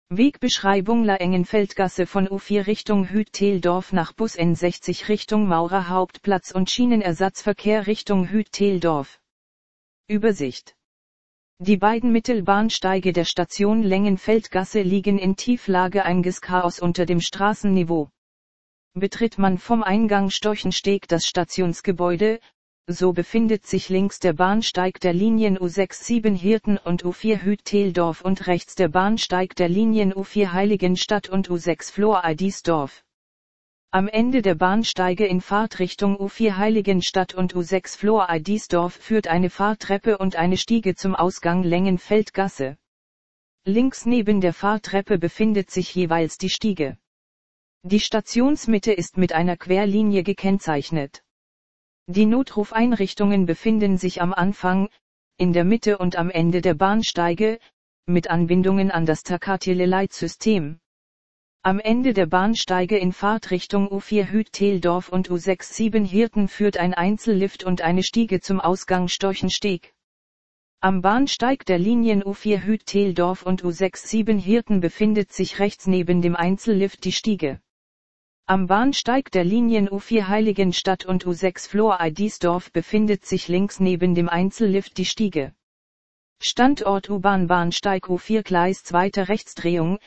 Wegbeschreibung: La Engenfeldgasse von U4 Richtung Hüt-Theldorf nach Bus N60 Richtung Maurer Hauptplatz und Schienenersatzverkehr Richtung Hüt-Theldorf. Übersicht: Die beiden Mittelbahnsteige der Station Lengenfeldgasse liegen in Tieflage 1 Chaos unter dem Straßenniveau. Betritt man vom Eingang Storchensteg das Stationsgebäude, so befindet sich links der Bahnsteig der Linien U6-7 Hirten und U4 Hüt-Theldorf und rechts der Bahnsteig der Linien U4 Heiligenstadt und U6 Flor-Eidisdorf. Am Ende der Bahnsteige in Fahrtrichtung U4 Heiligenstadt und U6 Flor-Eidisdorf führt eine Fahrtreppe und eine Stiege zum Ausgang Lengenfeldgasse. Links neben der Fahrtreppe befindet sich jeweils die Stiege. Die Stationsmitte ist mit einer Querlinie gekennzeichnet. Die Notrufeinrichtungen befinden sich am Anfang, in der Mitte und am Ende der Bahnsteige, mit Anbindungen an das Takatiele-Leitsystem. Am Ende der Bahnsteige in Fahrtrichtung U4 Hüt-Theldorf und U6-7 Hirten führt ein Einzellift und eine Stiege zum Ausgang Storchensteg. Am Bahnsteig der Linien U4 Hüt-Theldorf und U6-7 Hirten befindet sich rechts neben dem Einzellift die Stiege. Am Bahnsteig der Linien U4 Heiligenstadt und U6 Flor-Eidisdorf befindet sich links neben dem Einzellift die Stiege. Standort U-Bahn-Bahnsteig U4 Gleis 2. Rechtsdrehung,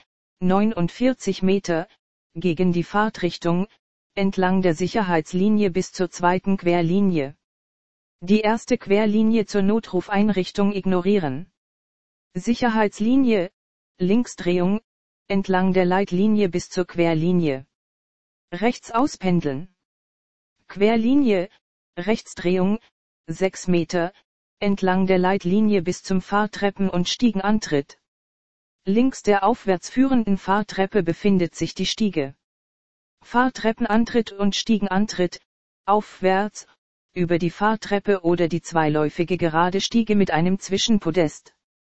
49 Meter, gegen die Fahrtrichtung, entlang der Sicherheitslinie bis zur zweiten Querlinie. Die erste Querlinie zur Notrufeinrichtung ignorieren. Sicherheitslinie, Linksdrehung, entlang der Leitlinie bis zur Querlinie. Rechts auspendeln. Querlinie, Rechtsdrehung, 6 Meter, entlang der Leitlinie bis zum Fahrtreppen- und Stiegenantritt. Links der aufwärts führenden Fahrtreppe befindet sich die Stiege. Fahrtreppenantritt und Stiegenantritt, aufwärts, über die Fahrtreppe oder die zweiläufige gerade Stiege mit einem Zwischenpodest.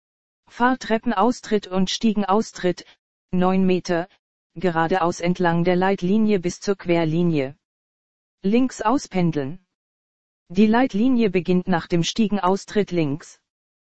Fahrtreppenaustritt und Stiegenaustritt, 9 Meter, geradeaus entlang der Leitlinie bis zur Querlinie. Links auspendeln. Die Leitlinie beginnt nach dem Stiegenaustritt links.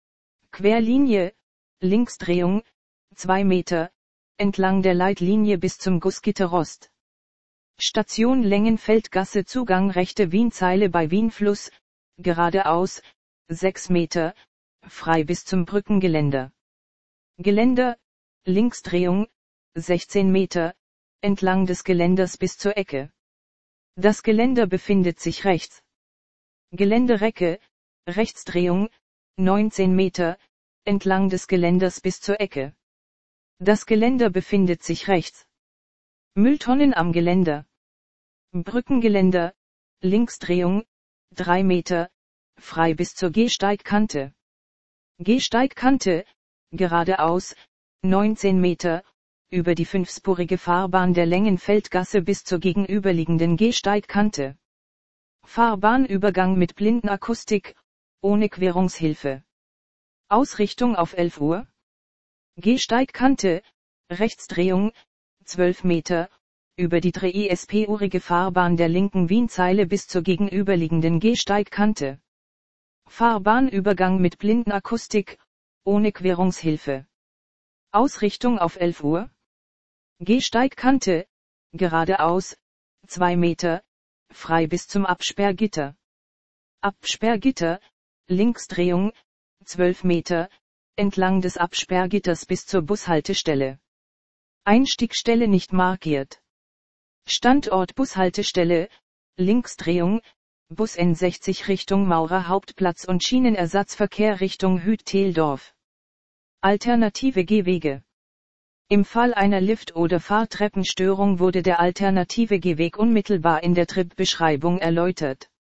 Querlinie, Linksdrehung, 2 Meter, entlang der Leitlinie bis zum Gussgitterrost. Station Lengenfeldgasse Zugang rechte Wienzeile bei Wienfluss, geradeaus, 6 Meter, frei bis zum Brückengeländer. Geländer, Linksdrehung, 16 Meter, entlang des Geländers bis zur Ecke. Das Geländer befindet sich rechts. Geländerecke, Rechtsdrehung, 19 Meter, entlang des Geländers bis zur Ecke. Das Geländer befindet sich rechts. Mülltonnen am Geländer. Brückengeländer, Linksdrehung, 3 Meter, frei bis zur Gehsteigkante. Gehsteigkante, geradeaus, 19 Meter, über die 5-spurige Fahrbahn der Lengenfeldgasse bis zur gegenüberliegenden Gehsteigkante. Fahrbahnübergang mit Blindenakustik, ohne Querungshilfe. Ausrichtung auf 11 Uhr. Gehsteigkante, Rechtsdrehung, 12 Meter, über die 3-spurige Fahrbahn der linken Wienzeile bis zur gegenüberliegenden Gehsteigkante. Fahrbahnübergang mit Blindenakustik, ohne Querungshilfe. Ausrichtung auf 11 Uhr. Gehsteigkante, geradeaus, 2 Meter, frei bis zum Absperrgitter. Absperrgitter, Linksdrehung, 12 Meter, entlang des Absperrgitters bis zur Bushaltestelle. Einstiegstelle nicht markiert. Standort Bushaltestelle, Linksdrehung, Bus N60 Richtung Maurer Hauptplatz und Schienenersatzverkehr Richtung Hüt-Theldorf. Alternative Gehwege. Im Fall einer Lift- oder Fahrtreppenstörung wurde der alternative Gehweg unmittelbar in der Tripbeschreibung erläutert.